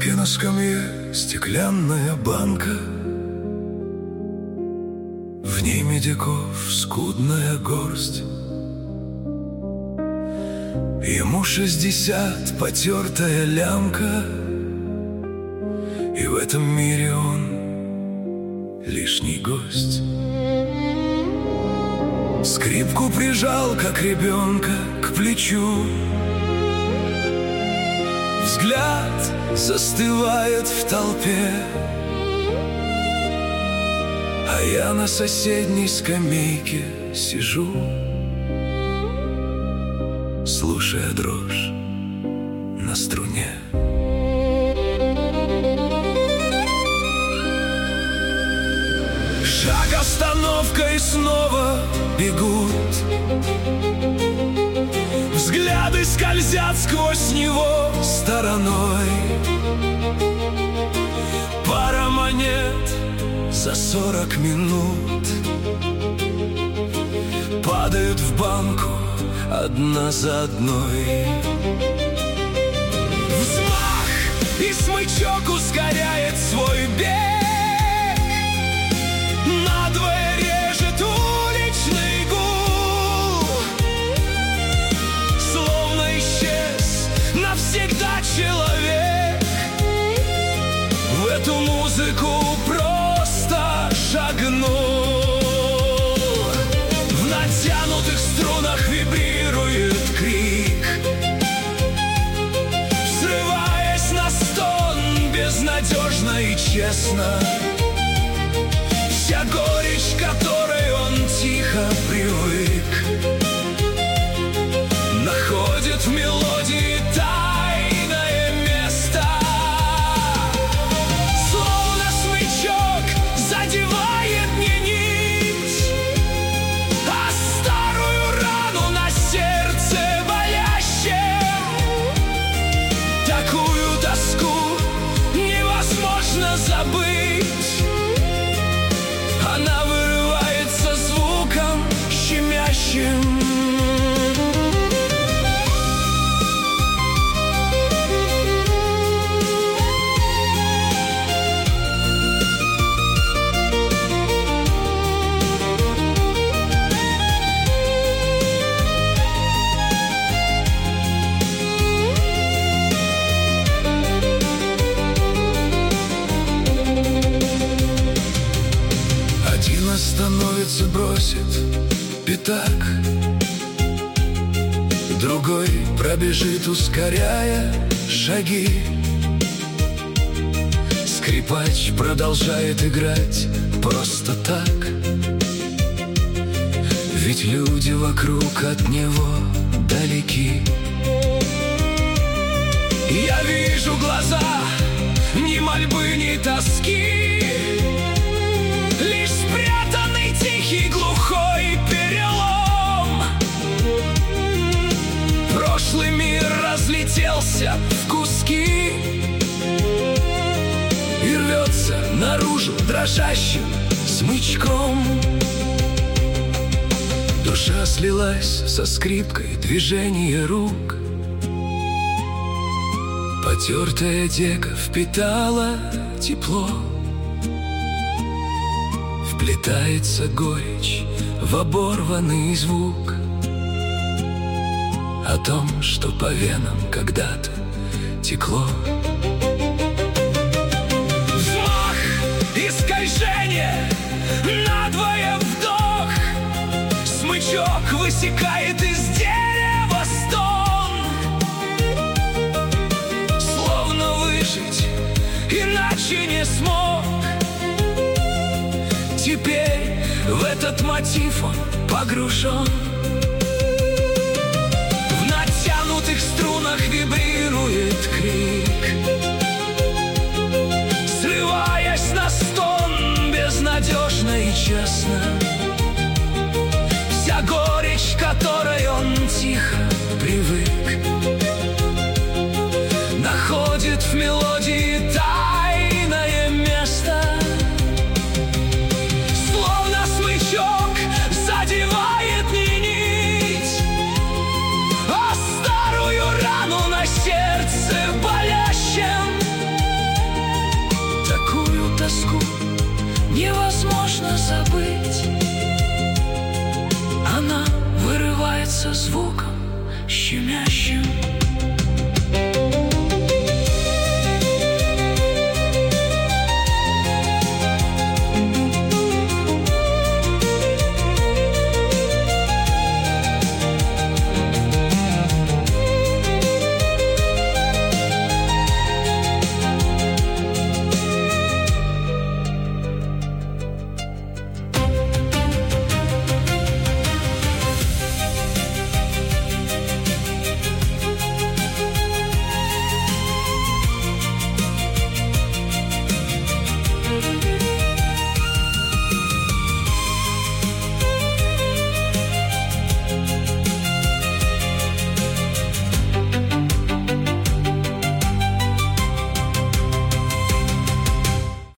лавке на скамье стеклянная банка, в ней медиков скудная горсть. Ему 60, потертая лямка, и в этом мире он лишний гость. Скрипку прижал, как ребенка, к плечу. Взгляд застывает в толпе, а я на соседней скамейке сижу, слушая дрожь на струне. Шаг, остановка, и снова бегут. Взгляды скользят сквозь него стороной. Пара монет за 40 минут падают в банку одна за одной. Взмах, и смычок ускоряет свой бег. Надвое режет уличный гул, словно исчез навсегда человек. В эту музыку просто шагнул. В натянутых струнах вибрирует крик, срываясь на стон безнадежно и честно. Вся горечь, к которой он тихо привык, находит в мелодии тайное место. Словно смычок задевает не нить, а старую рану на сердце болящем. Такую тоску невозможно забыть. Она вырывается звуком щемящим. Остановится, бросит пятак, другой пробежит, ускоряя шаги. Скрипач продолжает играть просто так, ведь люди вокруг от него далеки. Я вижу глаза, ни мольбы, ни тоски, лишь спрятанный тихий глухой перелом. Прошлый мир разлетелся в куски и рвется наружу дрожащим смычком. Душа слилась со скрипкой, движение рук. Потертая дека впитала тепло. Вплетается горечь в оборванный звук о том, что по венам когда-то текло. Взмах и скольжение, надвое вдох. Смычок высекает из дерева стон. Словно выжить иначе не смог. Теперь в этот мотив он погружен. В натянутых струнах вибрирует крик, срываясь на стон безнадежно и честно. Вся горечь, к которой он тихо привык, находит в мелодии тайное место. Задевает не нить, а старую рану на сердце болящем. забыть. Она вырывается звуком щемящим